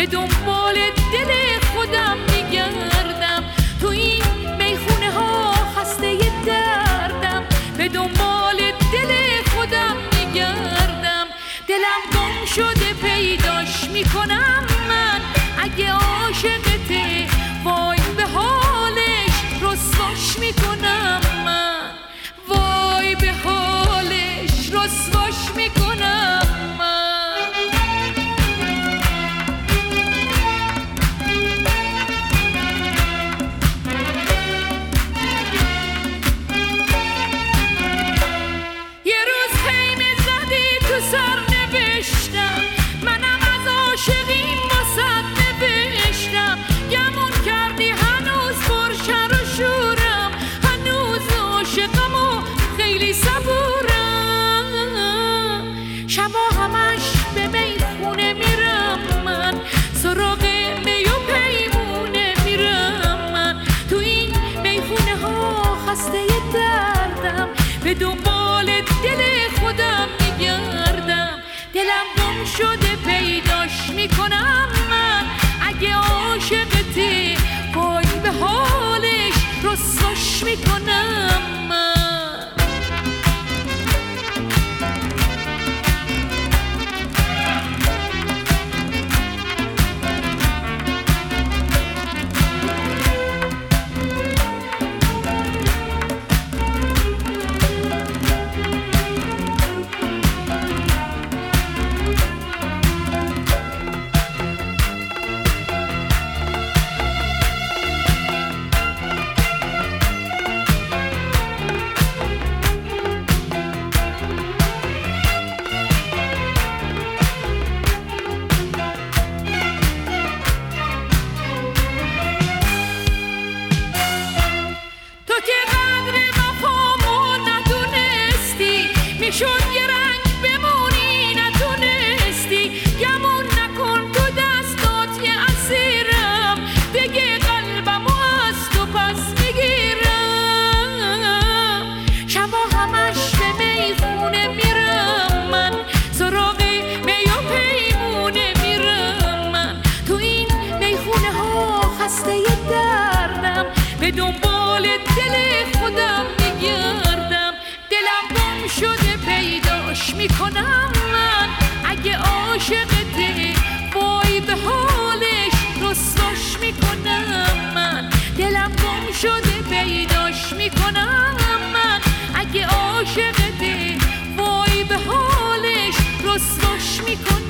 به دنبال دل خودم میگردم، تو این میخونه ها خسته دردم، به دنبال دل خودم میگردم، دلم گم شده پیداش میکنم من، اگه عاشقته وای به حالش رسواش میکنم من، وای به حالش رسواش میکنم من. یه روز خیمه زدی تو سر نوشتم، منم از عاشقیم واسد نوشتم، گمون کردی هنوز پرشر و شورم، هنوز عاشقم و خیلی صبورم، شبا همش به میخونه میرم من، سراغ می و پیمونه میرم من، تو این میخونه ها خسته دردم، به دنبال دل خودم میگردم، دلم گم شده پیداش میکنم من، اگه عاشقتی وای به حالش رسواش میکنم من. میشد یه رنگ بمونی نتونستی، گمون نکن تو دستات یه اسیرم، دیگه قلبمو از تو پس میگیرم، شبا همش به میخونه میرم من، سراغ می و پیمونه میرم من، تو این میخونه ها خسته دردم، به دنبال دل خودم میگردم، دلم گم شده پیداش میکنم من، اگه عاشقته وای به حالش رسواش میکنم من، دلم گم شده پیداش میکنم من، اگه عاشقته وای به حالش رسواش میکنم.